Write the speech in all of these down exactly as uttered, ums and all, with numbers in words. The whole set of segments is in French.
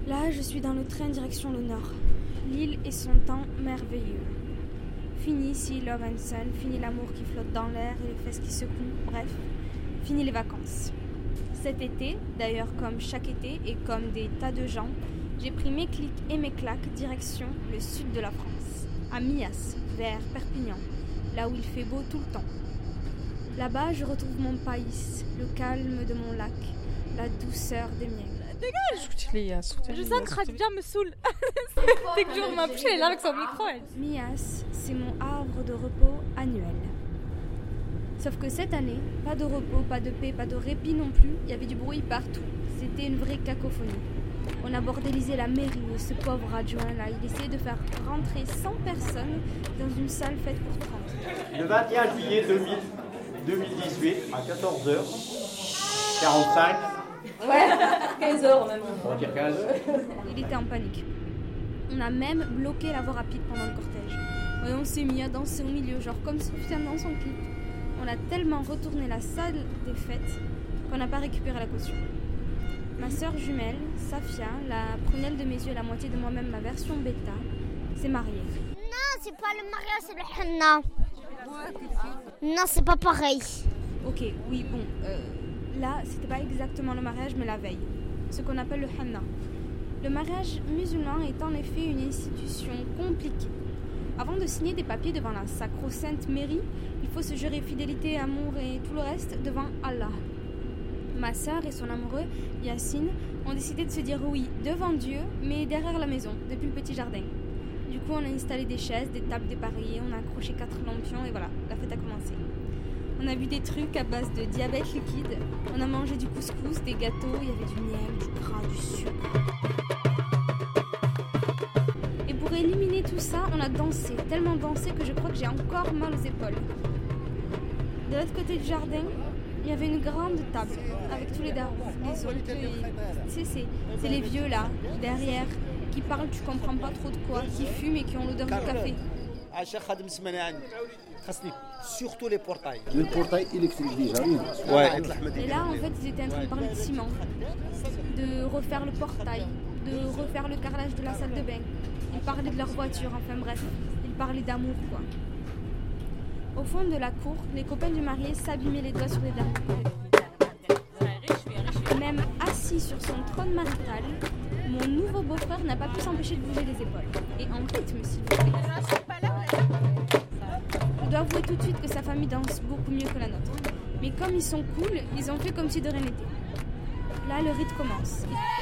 Là, je suis dans le train direction le nord. L'île et son temps merveilleux. Fini ici Love and Sun, fini l'amour qui flotte dans l'air et les fesses qui secouent, bref, fini les vacances. Cet été, d'ailleurs comme chaque été et comme des tas de gens, j'ai pris mes clics et mes claques direction le sud de la France, à Mias, vers Perpignan, là où il fait beau tout le temps. Là-bas, je retrouve mon pays, le calme de mon lac, la douceur des miels. Dégage! Je sens que Khadia me saoule. Dès que j'ouvre ma bouche, elle est là avec son micro. Elle. Mias, c'est mon havre de repos annuel. Sauf que cette année, pas de repos, pas de paix, pas de répit non plus, il y avait du bruit partout. C'était une vraie cacophonie. On a bordélisé la mairie et ce pauvre adjoint là, il essayait de faire rentrer cent personnes dans une salle faite pour trente. Le vingt et un juillet deux mille dix-huit, à quatorze heures quarante-cinq. Ouais, quinze heures même. On va dire quinze heures. Il était en panique. On a même bloqué la voie rapide pendant le cortège. Et on s'est mis à danser au milieu, genre comme Sofiane dans son clip. On a tellement retourné la salle des fêtes qu'on n'a pas récupéré la caution. Ma sœur jumelle, Safia, la prunelle de mes yeux et la moitié de moi-même, ma version bêta, s'est mariée. Non, c'est pas le mariage, c'est le henna. Non, c'est pas pareil. Ok, oui, bon, euh, là, c'était pas exactement le mariage, mais la veille. Ce qu'on appelle le henna. Le mariage musulman est en effet une institution compliquée. Avant de signer des papiers devant la sacro-sainte mairie, il faut se jurer fidélité, amour et tout le reste devant Allah. Ma sœur et son amoureux, Yacine, ont décidé de se dire oui devant Dieu, mais derrière la maison, depuis le petit jardin. Du coup, on a installé des chaises, des tables dépareillées, on a accroché quatre lampions et voilà, la fête a commencé. On a vu des trucs à base de diabète liquide, on a mangé du couscous, des gâteaux, il y avait du miel, du gras, du sucre. Et pour éliminer tout ça, on a dansé, tellement dansé que je crois que j'ai encore mal aux épaules. De l'autre côté du jardin, il y avait une grande table avec tous les darons, les oncles, et... tu sais, c'est, c'est les vieux là, derrière, qui parlent, tu comprends pas trop de quoi, qui fument et qui ont l'odeur du café. Surtout les portails. Le portail électrique déjà, oui. Ouais. Et là, en fait, ils étaient en train de parler de ciment, de refaire le portail, de refaire le carrelage de la salle de bain. Ils parlaient de leur voiture, enfin bref, ils parlaient d'amour, quoi. Au fond de la cour, les copains du marié s'abîmaient les doigts sur les dames. Même assis sur son trône marital, mon nouveau beau-frère n'a pas pu s'empêcher de bouger les épaules. Et en rythme, s'il vous plaît. Je dois avouer tout de suite que sa famille danse beaucoup mieux que la nôtre. Mais comme ils sont cool, ils ont fait comme si de rien n'était. Là, le rite commence.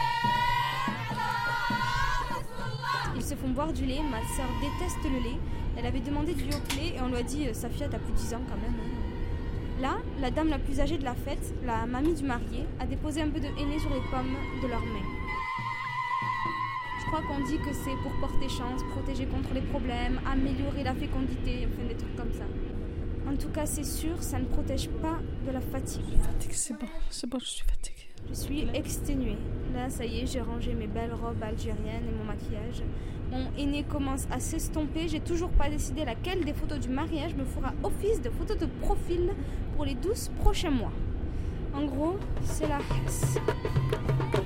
Ils se font boire du lait, ma sœur déteste le lait. Elle avait demandé du yoplait et on lui a dit « Safia, t'as plus de dix ans quand même. » Là, la dame la plus âgée de la fête, la mamie du marié, a déposé un peu de henné sur les pommes de leurs mains. Je crois qu'on dit que c'est pour porter chance, protéger contre les problèmes, améliorer la fécondité, enfin des trucs comme ça. En tout cas, c'est sûr, ça ne protège pas de la fatigue. Fatigue, c'est bon, c'est bon, je suis fatiguée. Je suis exténuée. Là, ça y est, j'ai rangé mes belles robes algériennes et mon maquillage. Mon henné commence à s'estomper. J'ai toujours pas décidé laquelle des photos du mariage me fera office de photo de profil pour les douze prochains mois. En gros, c'est la casse.